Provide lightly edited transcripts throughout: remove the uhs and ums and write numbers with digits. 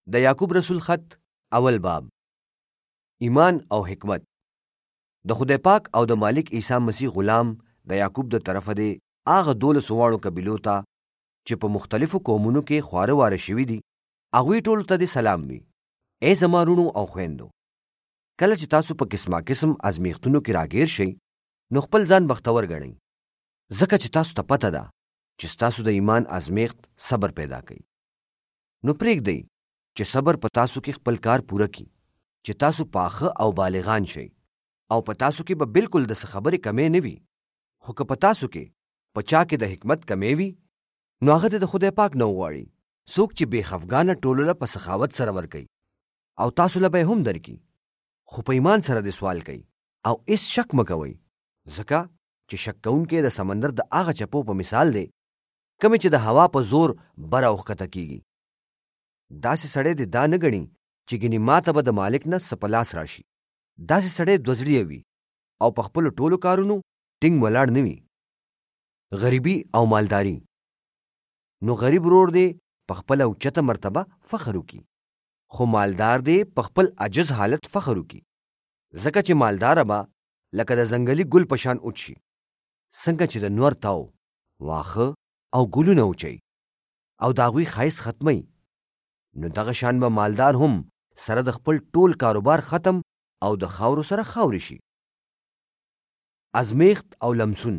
د یعقوب رسول خط اول باب. ایمان او حکمت. د خدای پاک او د مالک عیسی مسیح غلام د یعقوب د طرفه دی هغه 12 واړو قبیلو ته چې په مختلفو قومونو کې خواره واره شوي دي، هغوی ټولو ته دې سلام وي. ای زما رونو او خویندو، کله چې تاسو په قسمه قسم ازمیښتونو کې راګیر شئ نو خپل ځان بختور ګڼئ، ځکه چې تاسو ته پته ده چې ستاسو د ایمان ازمیښت صبر پیدا کوي. نو پرېږدئ چې صبر په تاسو کې خپل کار پوره کړي، چې تاسو پاخه او بالغان شئ، او په تاسو کې به بالکل د څه خبرې کمې نه وي. خو که په تاسو کې په چا کې د حکمت کمې وي نو هغه د خدای پاک نه وغواړي، څوک چې بې خفګانه ټولو له په سخاوت سره ورکوي او تاسو له به هم درکړي، خو په ایمان سره د سوال کوي او هیڅ شک مه کوئ، ځکه چې شک کوونکی د سمندر د هغه چپو په مثال دی کومې چې د هوا په زور بره اوښکته کیږي. داسې سړی دې دا نه ګڼي چې ګنې ماته به د مالک نه څه په لاس راشي. داسې سړی دوزړیه وي او په خپلو ټولو کارونو ټینګ ولاړ نه وي. غریبي او مالداري. نو غریب ورور دې په خپله اوچته مرتبه فخر وکړي، خو مالدار دې په خپل عجز حالت فخر وکړي، ځکه چې مالداره به لکه د ځنګلي ګل په شان اوچ شي، څنګه چې د نور تاو واخه او ګلونه اوچي او د هغوی ښایست ختموي، نو دغه شان به مالدار هم سره د خپل ټول کاروبار ختم او د خاورو سره خاورې شي. ازمیښت او لمسون.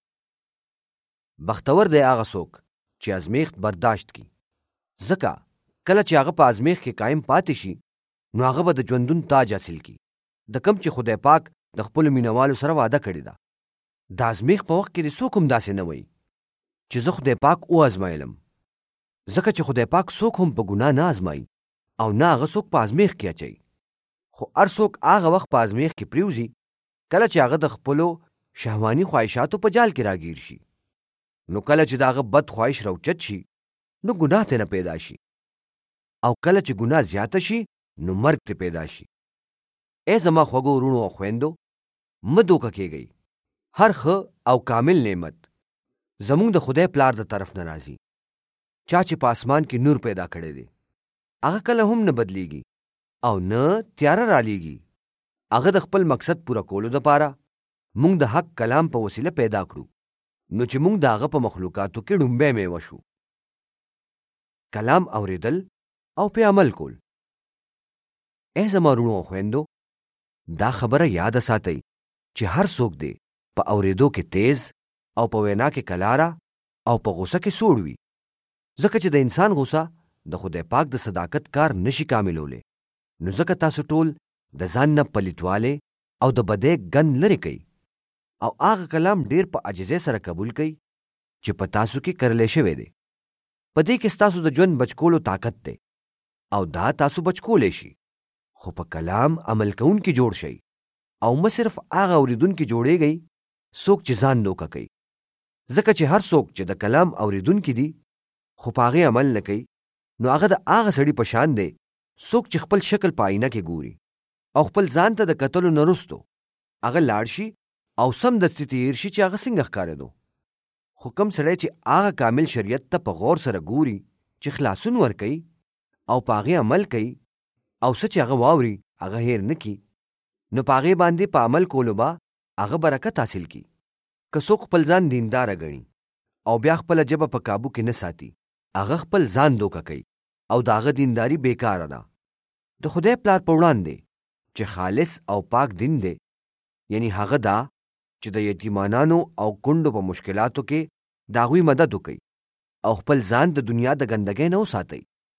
بختور دی هغه څوک چې ازمیښت برداشت کړي، ځکه کله چې هغه په ازمیښت کې قایم پاتې شي نو هغه به د ژوندون تاج حاصل کړي، د کوم چې خدای پاک د خپلو مینوالو سره وعده کړې ده. د ازمیښت په وخت کې د څوک هم داسې نه وایي چې زه خدای پاک وازمایلم، ځکه چې خدای پاک څوک هم په ګناه نه ازمایي او نه هغه څوک په ازمیښت کې اچوي. خو هر څوک هغه وخت په ازمیښت کې پریوزي کله چې هغه د خپلو شهواني خواهشاتو په جال کې راګیر شي. نو کله چې د هغه بد خواهش راوچت شي نو ګناه ته نه پیدا شي، او کله چې ګناه زیاته شي نو مرګ ته پیدا شي. ای زما خوږو وروڼو او خویندو، مه دوکه کېږئ. هر ښه او کامل نعمت زموږ د خدای پلار د طرف نه راځي، چا چې په اسمان کې نور پیدا کړی دی. هغه کله هم نه بدلیږي او نه تیاره رالیږي. هغه د خپل مقصد پوره کولو دپاره موږ د حق کلام په وسیله پیدا کړو، نو چې موږ د هغه په مخلوقاتو کې ډومبی میوه شو. کلام اوریدل او په عمل کول. ای زما وروڼو او خویندو، دا خبره یاد ساتئ چې هر څوک دی په اوریدو کې تیز او په وینا کې کلاره او په غوسه کې سوړ وي، ځکه چې د انسان غوسه د خدای پاک د صداقت کار نشي کاملولی. نو ځکه تاسو ټول د ځان نه پلیتواله او د بدۍ ګند لرې کوي او هغه کلام ډیر په عاجزۍ سره قبول کوي چې په تاسو کې کرلی شوی دی. په دې کې ستاسو د ژوند بچکولو طاقت دی او دا تاسو بچکولی شي، خو په کلام عمل کوونکي جوړ شئ او مه صرف هغه اوریدونکي جوړیږئ څوک چې ځان دوکه کوي، ځکه چې هر څوک چې د کلام اوریدونکي دي خو په هغې عمل نه کوي نو هغه د هغه سړي په شان دی څوک چې خپل شکل په آینه کې ګوري او خپل ځان ته د کتلو نه وروستو هغه لاړ شي او سمدستي تېر شي چې هغه څنګه ښکارېدو. خو کوم سړی چې هغه کامل شریعت ته په غور سره ګوري چې خلاصون ورکوي او په هغې عمل کوي او څه چې هغه واوري هغه هیر نه کي، نو په هغې باندې په عمل کولو به هغه برکت حاصل کی. که څوک خپل ځان دینداره ګڼي او بیا خپله ژبه په کابو کې نه ساتي، هغه خپل ځان دوکه کوي او د هغه دینداري بیکاره ده. د خدای پلار په وړاندې چې خالص او پاک دین دی، یعنی هغه دا چې د یتیمانانو او کونډو په مشکلاتو کې د هغوی مدد وکړي او خپل ځان د دنیا د ګندګۍ نه وساتئ.